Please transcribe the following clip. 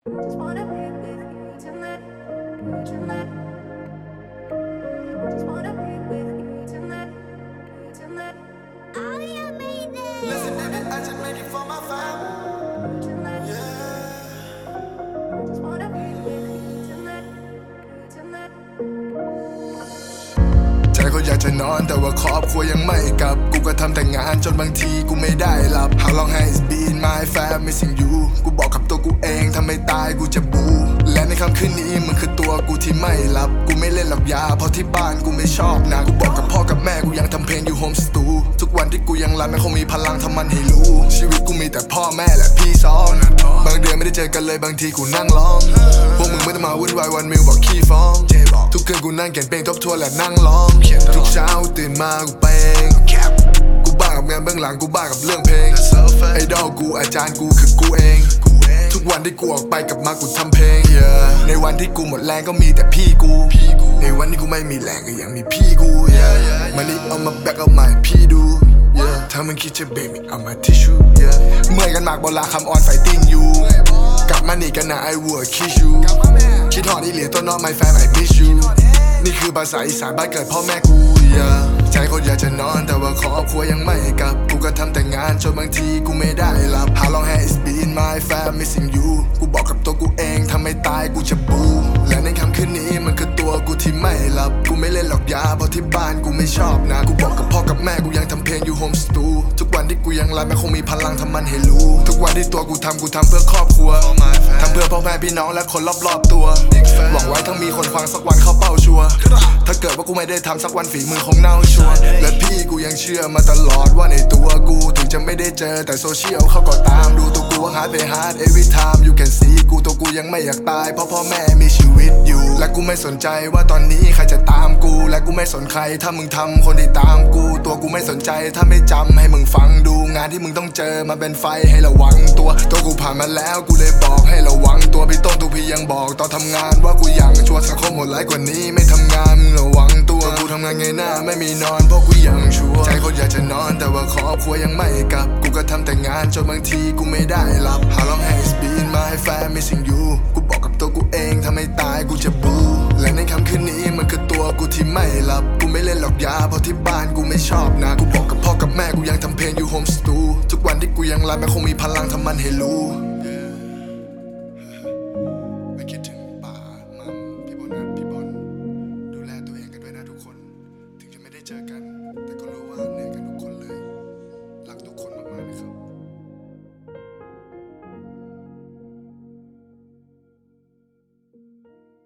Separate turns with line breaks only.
Just wanna be with you tonight. Tonight. Just wanna be with you tonight. Tonight. Oh, you made it.
Listen, baby, I just made it for my fam.
Tonight.
Yeah.
Just wanna be with you tonight. Tonight.
ใจก็อยากจะนอนแต่ว่าครอบครัวยังไม่กลับกูก็ทำแต่งานจนบางทีกูไม่ได้หลับ How long has it been my fam missing you กูบอกกับตัวกูเองถ้าไม่ตายกูจะบูและในค่ำคืนนี้มึงคือตัวกูที่ไม่หลับกูไม่เล่นหลับยาเพราะที่บ้านกูไม่ชอบนะกูบอกกับพ่อกับแม่กูยังทำเพลงอยู่โฮมสตูทุกวันที่กูยังรันไม่คงมีพลังทำมันให้รู้ชีวิตกูมีแต่พ่อแม่และพี่สองบางเดือนไม่ได้เจอกันเลยบางทีกูนั่งร้องพวกมึงไม่ต้องมาวุ่นวายวันมิวบอกขี้ฟ้องทุกคืนกูนั่งเขียนเพลงทบทวนและนั่งร้องทุกเช้าตื่นมากูเป่งกูบ้ากับงานเบื้องหลังกูบ้ากับเรื่องเพลงไอดอลกูอาจารย์กูคือกูเองทุกวันที่กูออกไปกลับมากูทำเพลงในวันที่กูหมดแรงก็มีแต่พี่กูในวันที่กูไม่มีแรงก็ยังมีพี่กูมันนี่เอามาแบกเอามาให้พี่ดูถ้ามึงคิดจะเบรกเอามาทิชชู่เมื่อยกันมากบลาคำออนไฟติ้งอยู่กลับมาหนีกันนะไอวัวคิชยูคิดหอดอีเหลียตัวน้องไม่แฟนไอมิชยูนี่คือภาษาอีสานบ้านเกิดพ่อแม่กูใจคนอยากจะนอนแต่ว่าครอบครัวยังไม่กลับกูก็ทำแต่งานจนบางทีกูไม่ได้หลับ How long has it been my fam missing you กูบอกกับตัวกูเองถ้าไม่ตายกูจะบูและในค่ำคืนนี้มันคือตัวกูที่ไม่หลับกูไม่เล่นหรอกยาเพราะที่บ้านกูไม่ชอบนะกูบอกกับพ่อกับแม่กูยังทำเพลงอยู่โฮมสตูทุกวันที่กูยังรันไม่คงมีพลังทำมันให้รู้ทุกวันที่ตัวกูทำเพื่อครอบครัวทำเพื่อพ่อแม่พี่น้องและคนรอบๆตัวหวังไว้ทั้งมีคนฟังสักวันเข้าเป้าชัวร์ถ้าเกิดว่ากูไม่ได้ทำสักวันฝีมือคงเน่าชัวร์และพี่กูยังเชื่อมาตลอดว่าในตัวกูถึงจะไม่ได้เจอแต่โซเชียลเขาก็ตามดูตัวกูว่าฮาร์ดไปฮาร์ด every time you can see กูตัวกูยังไม่อยากตายเพราะพ่อแม่มีชีวิตอยู่และกูไม่สนใจว่าตอนนี้ใครจะตามกูและกูไม่สนใครถ้ามึงทำคนที่ตามกูตัวกูไม่สนใจถ้าไม่จำให้มึงฟังดูงานที่มึงต้องเจอมันเป็นไฟให้ระวังตัวกูผ่านมาแล้วกูเลยบอกให้ระวังตัวพี่ต้นทุกพี่ยังบอกตอนทำงานว่ากูยังชวนสังคมหมดหลายกว่านี้ไม่ทำงานมึงระวังตัวกูทำงานไงหน้าไม่มีนอนเพราะกูยังชัวร์ใจคนอยากจะนอนแต่ว่าครอบครัวยังไม่กลับกูก็ทำแต่งานจนบางทีกูไม่ได้หลับ How long has it been my fam missing you กูบอกกับตัวกูเองถ้าไม่ตายกูจะบูและในค่ำคืนนี้มันคือตัวกูที่ไม่หลับกูไม่เล่นหรอกยาเพราะที่บ้านกูไม่ชอบนะกูบอกกับพ่อกับแม่กูยังทำเพลงอยู่โฮมสตูทุกวันที่กูยังรันไม่คงมีพลังทำมันให้รู้ไม่คิดถึงป้ามัมพี่โบนัสพี่บอลดูแลตัวเองกันด้วยนะทุกคนถึงจะไม่ได้เจอกันแต่ก็รู้ว่าเหนื่อยกันทุกคนเลยรักทุกคนมากๆนะครับ